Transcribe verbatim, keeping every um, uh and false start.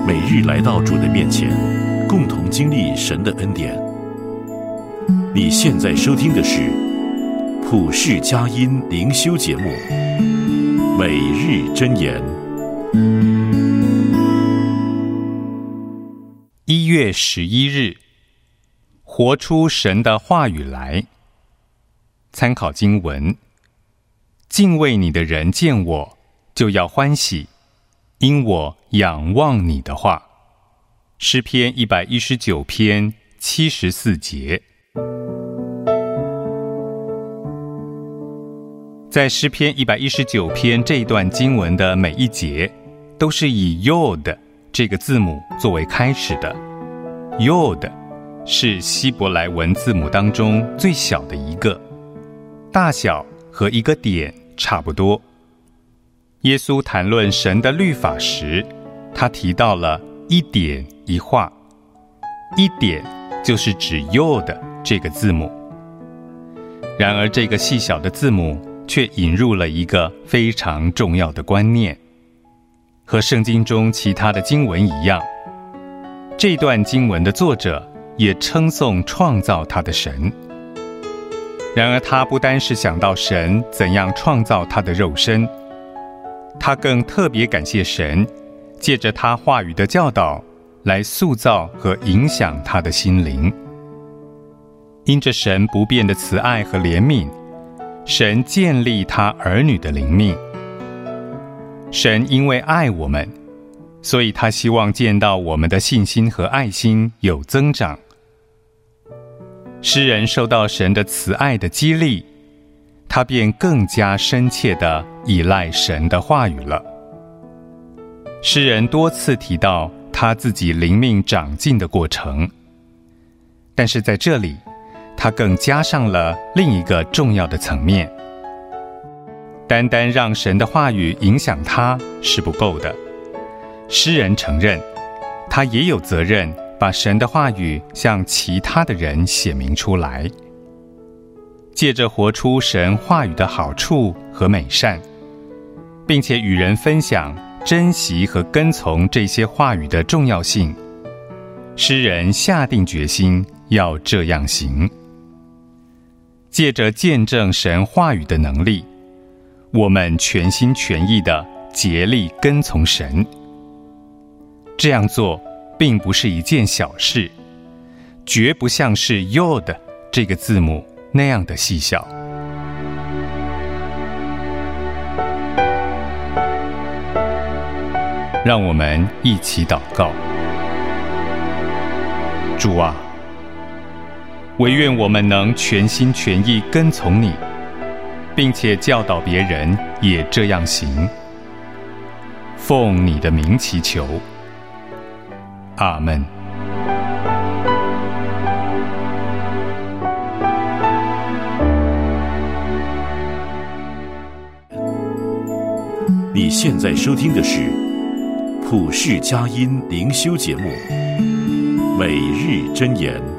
每日来到主的面前，共同经历神的恩典。你现在收听的是普世佳音灵修节目《每日箴言》。 一月十一日，活出神的话语来。参考经文：敬畏你的人见我，就要欢喜，因我仰望你的话。诗篇一百一十九篇七十四节。在诗篇一百一十九篇这一段经文的每一节，都是以 Yod 这个字母作为开始的。Yod 是希伯来文字母当中最小的一个，大小和一个点差不多。耶稣谈论神的律法时，他提到了一点一画，一点就是指 Yod 这个字母。然而这个细小的字母却引入了一个非常重要的观念，和圣经中其他的经文一样，这段经文的作者也称颂创造他的神。然而他不单是想到神怎样创造他的肉身，他更特别感谢神借着他话语的教导来塑造和影响他的心灵。因着神不变的慈爱和怜悯，神建立他儿女的灵命。神因为爱我们，所以他希望见到我们的信心和爱心有增长。诗人受到神的慈爱的激励，他便更加深切地依赖神的话语了。诗人多次提到他自己灵命长进的过程，但是在这里他更加上了另一个重要的层面。单单让神的话语影响他是不够的，诗人承认他也有责任把神的话语向其他的人写明出来，借着活出神话语的好处和美善，并且与人分享珍惜和跟从这些话语的重要性，诗人下定决心要这样行。借着见证神话语的能力，我们全心全意地竭力跟从神。这样做并不是一件小事，绝不像是 Yod 这个字母那样的细小。让我们一起祷告。主啊，惟愿我们能全心全意跟从你，并且教导别人也这样行。奉你的名祈求，阿们。 你现在收听的是普世佳音灵修节目《每日箴言》。